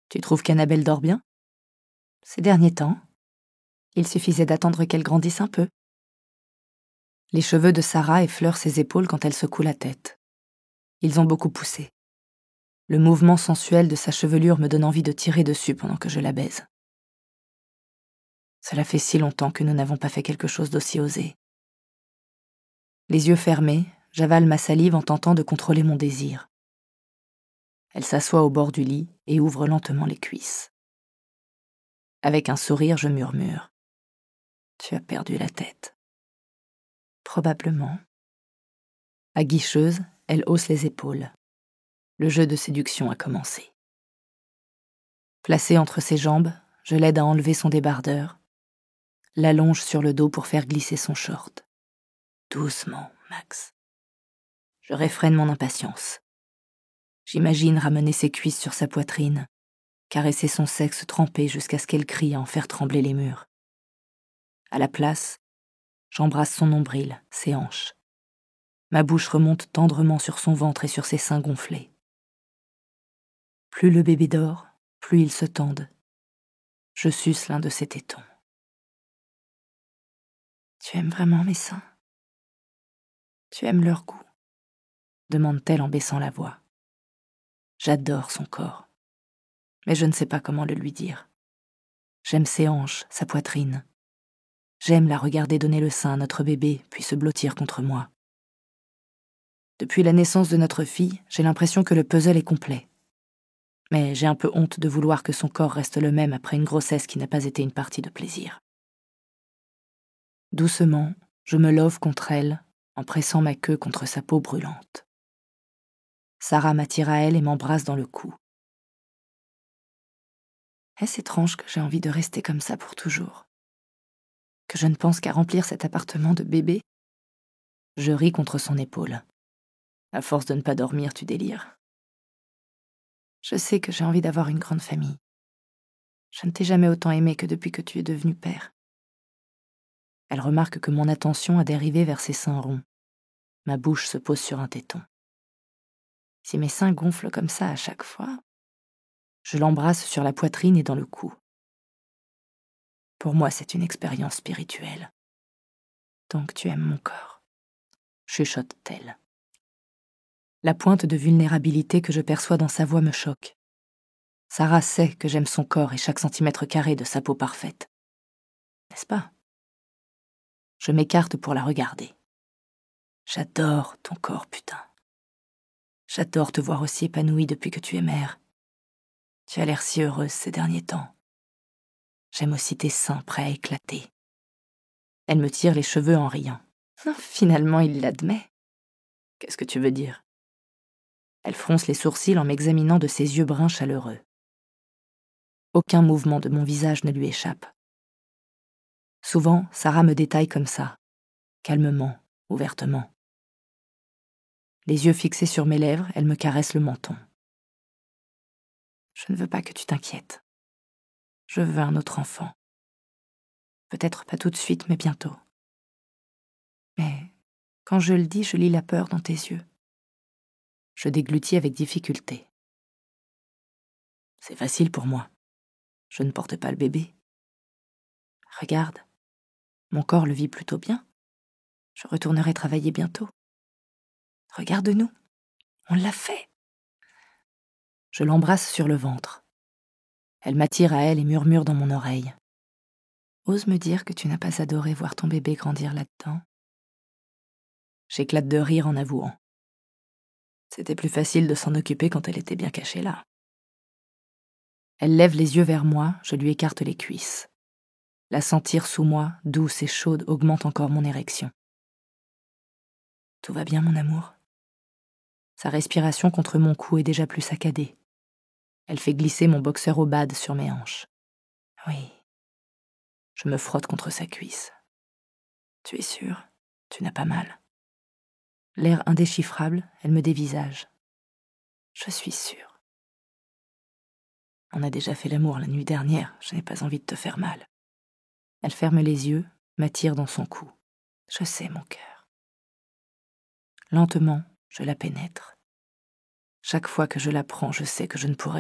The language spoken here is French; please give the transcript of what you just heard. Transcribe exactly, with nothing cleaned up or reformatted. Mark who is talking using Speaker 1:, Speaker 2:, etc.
Speaker 1: Tu trouves qu'Annabelle dort bien ? Ces derniers temps, il suffisait d'attendre qu'elle grandisse un peu. Les cheveux de Sarah effleurent ses épaules quand elle secoue la tête. Ils ont beaucoup poussé. Le mouvement sensuel de sa chevelure me donne envie de tirer dessus pendant que je la baise. Cela fait si longtemps que nous n'avons pas fait quelque chose d'aussi osé. Les yeux fermés, j'avale ma salive en tentant de contrôler mon désir. Elle s'assoit au bord du lit et ouvre lentement les cuisses. Avec un sourire, je murmure. Tu as perdu la tête. Probablement. Aguicheuse, elle hausse les épaules. Le jeu de séduction a commencé. Placée entre ses jambes, je l'aide à enlever son débardeur, l'allonge sur le dos pour faire glisser son short. Doucement, Max. Je réfrène mon impatience. J'imagine ramener ses cuisses sur sa poitrine, caresser son sexe trempé jusqu'à ce qu'elle crie à en faire trembler les murs. À la place, j'embrasse son nombril, ses hanches. Ma bouche remonte tendrement sur son ventre et sur ses seins gonflés. Plus le bébé dort, plus ils se tendent. Je suce l'un de ses tétons. Tu aimes vraiment mes seins ? Tu aimes leur goût ? Demande-t-elle en baissant la voix. J'adore son corps, mais je ne sais pas comment le lui dire. J'aime ses hanches, sa poitrine. J'aime la regarder donner le sein à notre bébé, puis se blottir contre moi. Depuis la naissance de notre fille, j'ai l'impression que le puzzle est complet. Mais j'ai un peu honte de vouloir que son corps reste le même après une grossesse qui n'a pas été une partie de plaisir. Doucement, je me love contre elle, en pressant ma queue contre sa peau brûlante. Sarah m'attire à elle et m'embrasse dans le cou. Est-ce étrange que j'ai envie de rester comme ça pour toujours ? Que je ne pense qu'à remplir cet appartement de bébés ? Je ris contre son épaule. À force de ne pas dormir, tu délires. Je sais que j'ai envie d'avoir une grande famille. Je ne t'ai jamais autant aimé que depuis que tu es devenu père. Elle remarque que mon attention a dérivé vers ses seins ronds. Ma bouche se pose sur un téton. Si mes seins gonflent comme ça à chaque fois, je l'embrasse sur la poitrine et dans le cou. Pour moi, c'est une expérience spirituelle. Donc tu aimes mon corps, chuchote-t-elle. La pointe de vulnérabilité que je perçois dans sa voix me choque. Sarah sait que j'aime son corps et chaque centimètre carré de sa peau parfaite. N'est-ce pas ? Je m'écarte pour la regarder. J'adore ton corps, putain. J'adore te voir aussi épanouie depuis que tu es mère. Tu as l'air si heureuse ces derniers temps. J'aime aussi tes seins prêts à éclater. Elle me tire les cheveux en riant. Finalement, il l'admet. Qu'est-ce que tu veux dire ? Elle fronce les sourcils en m'examinant de ses yeux bruns chaleureux. Aucun mouvement de mon visage ne lui échappe. Souvent, Sarah me détaille comme ça, calmement, ouvertement. Les yeux fixés sur mes lèvres, elle me caresse le menton. Je ne veux pas que tu t'inquiètes. Je veux un autre enfant. Peut-être pas tout de suite, mais bientôt. Mais quand je le dis, je lis la peur dans tes yeux. Je déglutis avec difficulté. C'est facile pour moi. Je ne porte pas le bébé. Regarde, mon corps le vit plutôt bien. Je retournerai travailler bientôt. Regarde-nous, on l'a fait. Je l'embrasse sur le ventre. Elle m'attire à elle et murmure dans mon oreille. Ose me dire que tu n'as pas adoré voir ton bébé grandir là-dedans. J'éclate de rire en avouant. C'était plus facile de s'en occuper quand elle était bien cachée là. Elle lève les yeux vers moi, je lui écarte les cuisses. La sentir sous moi, douce et chaude, augmente encore mon érection. Tout va bien, mon amour ? Sa respiration contre mon cou est déjà plus saccadée. Elle fait glisser mon boxeur au bad sur mes hanches. Oui. Je me frotte contre sa cuisse. Tu es sûre ? Tu n'as pas mal ? L'air indéchiffrable, elle me dévisage. Je suis sûre. On a déjà fait l'amour la nuit dernière, je n'ai pas envie de te faire mal. Elle ferme les yeux, m'attire dans son cou. Je sais, mon cœur. Lentement, je la pénètre. Chaque fois que je la prends, je sais que je ne pourrai